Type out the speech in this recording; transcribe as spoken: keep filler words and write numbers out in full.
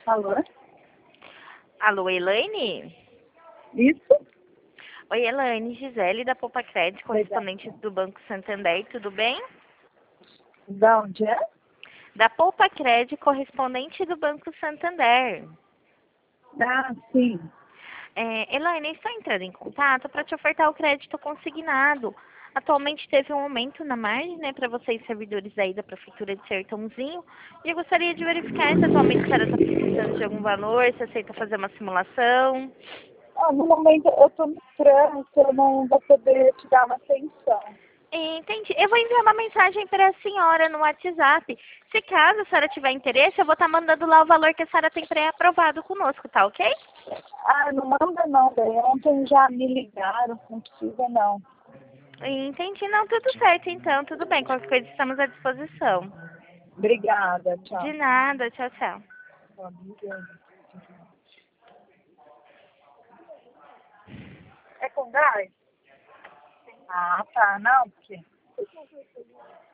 Alô? Alô, Elaine? Isso? Oi, Elaine, Gisele da Poupa Crédito, Legal. correspondente do Banco Santander, tudo bem? Da onde é? Da Poupa Crédito, correspondente do Banco Santander. Ah, sim. É, Elaine, estou entrando em contato para te ofertar o crédito consignado. Atualmente teve um aumento na margem, né, para vocês servidores aí da Prefeitura de Sertãozinho. E eu gostaria de verificar se atualmente a senhora está precisando de algum valor, se aceita fazer uma simulação. Ah, no momento eu tô no trânsito, eu não vou poder te dar uma atenção. Entendi. Eu vou enviar uma mensagem para a senhora no WhatsApp. Se caso a senhora tiver interesse, eu vou estar mandando lá o valor que a senhora tem pré-aprovado conosco, tá ok? Ah, não manda não, daí ontem já me ligaram, não precisa não. Entendi. Não, tudo certo então, tudo bem. Qualquer coisa estamos à disposição. Obrigada, De tchau. nada, tchau, tchau. É com gás? Ah, tá, não, porque...